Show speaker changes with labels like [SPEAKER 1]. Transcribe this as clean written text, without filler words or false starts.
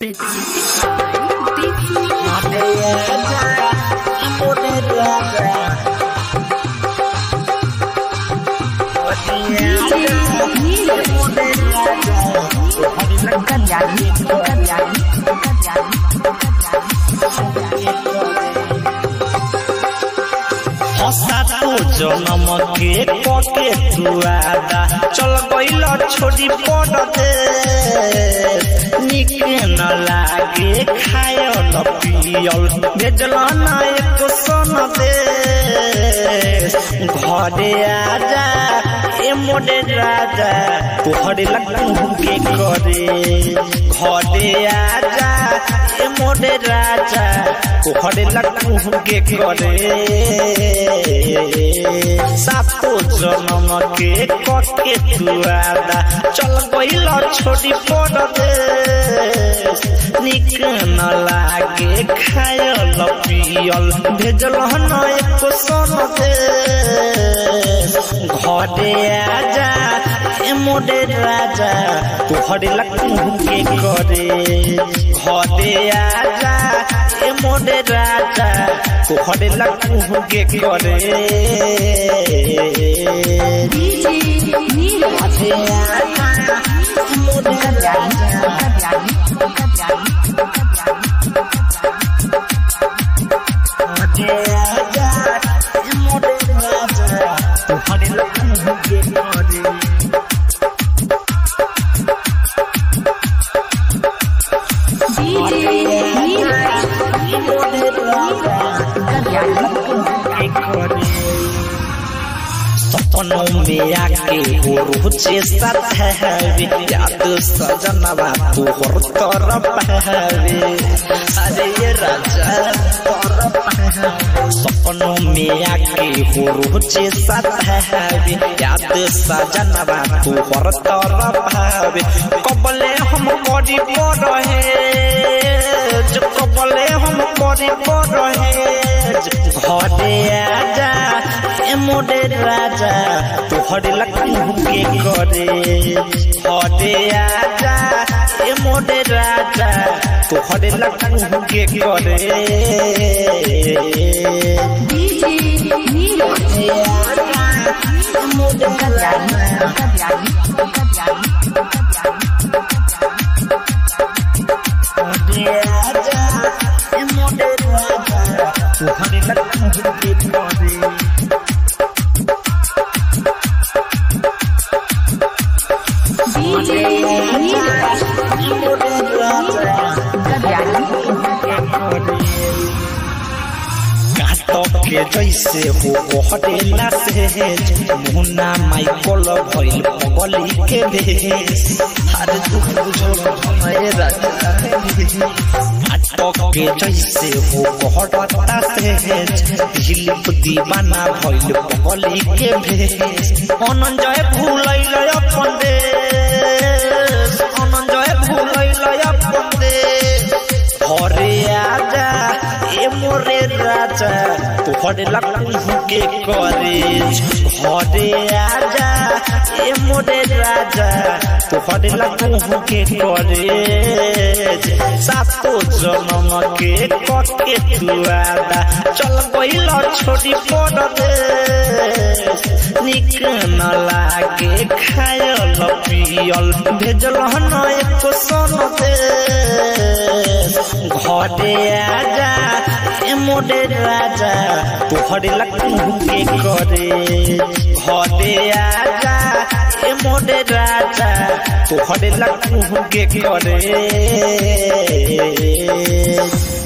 [SPEAKER 1] जनम के पके तुआदा चल गइल छोड़ी पड़ दे निक न लागे खायल पियल भेजल न एक सन दे घरे आजा ए मोरे राजा तोहरे लगू के करे घरे आजा ए मोरे राजा तोहरे लगू के करे सातो जनम के कके तुआदा चल गइल छोड़ी पड़ दे निक न लागे खायल पियल भेजल न एक सन दे घरे आजा ए मोरे राजा तोहरे लगू के करे घरे आजा ए मोरे राजा तोहरे लगू के करे सपनों में आके हो रोजे साथ है याद सजनवा तोहर तरफ है अरे ये राजा तरफ सपनों में आके हो रोजे साथ है याद सजनवा तोहर तरफ है कबले हम करी पड़ है जो कबले हम करी पड़ है घरे आजा ए मोरे राजा तोहरे लगू के करे घरे आजा ए मोरे राजा तोहरे लगू के करे के जैसे हो हटेला से मुन्ना माइकल भइल पगली के भेष अरे तू बुझो हमारे राजा के जैसे हो हटता से दिलीप दीवाना भइल पगली के भेष अनंजय भूलैल अपन देश अनंजय भूलैल अपन देश घरे आजा ए मोरे राजा तोहरे लगू के करे घरे आजा ए मोरे राजा तोहरे लगू के करे सातो जनम के कके तुआदा चल गइल छोड़ी पड़ दे निक न लागे खायल पियल भेजल न एक सन दे घरे आजा ए मोरे राजा तोहरे लगू के करे घरे आजा ए मोरे राजा तोहरे लगू के करे।